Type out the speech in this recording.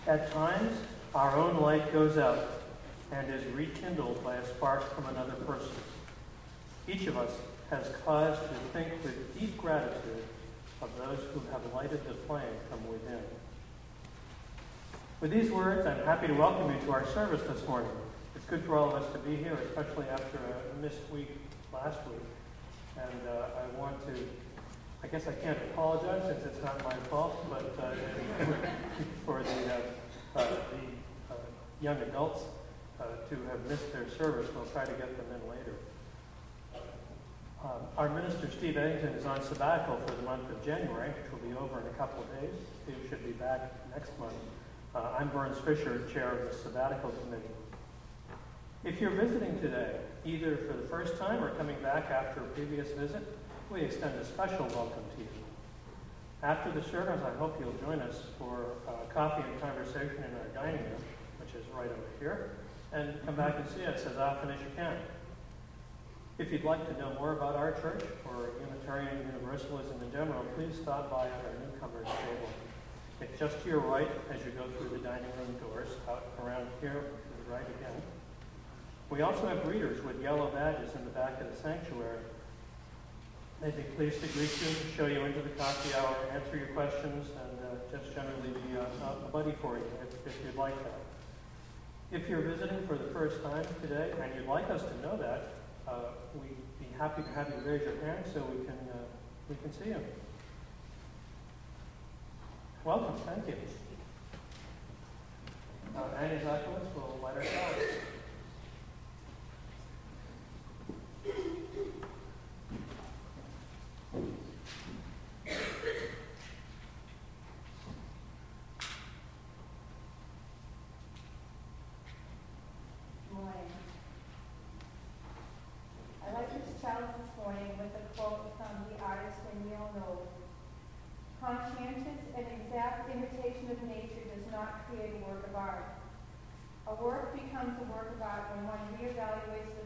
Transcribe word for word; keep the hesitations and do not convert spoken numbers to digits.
At times, our own light goes out and is rekindled by a spark from another person. Each of us has cause to think with deep gratitude of those who have lighted the flame from within. With these words, I'm happy to welcome you to our service this morning. It's good for all of us to be here, especially after a missed week last week. And uh, I want to, I guess I can't apologize since it's not my fault, but uh, for the, uh, uh, the uh, young adults uh, to have missed their service, we'll try to get them in later. Um, our minister, Steve Eddington, is on sabbatical for the month of January, which will be over in a couple of days. Steve should be back next month. Uh, I'm Burns Fisher, chair of the sabbatical committee. If you're visiting today, either for the first time or coming back after a previous visit, we extend a special welcome to you. After the service, I hope you'll join us for uh, coffee and conversation in our dining room, which is right over here, and come back and see us as often as you can. If you'd like to know more about our church or Unitarian Universalism in general, please stop by at our newcomers table. It's just to your right as you go through the dining room doors, out around here to the right again. We also have greeters with yellow badges in the back of the sanctuary. They'd be pleased to greet you, show you into the coffee hour, answer your questions, and uh, just generally be uh, a buddy for you if, if you'd like that. If you're visiting for the first time today and you'd like us to know that, uh, we'd be happy to have you raise your hand so we can uh, we can see you. Welcome, thank you. Uh, Annie Zakowitz will light our flowers. Conscientious and exact imitation of nature does not create a work of art. A work becomes a work of art when one reevaluates the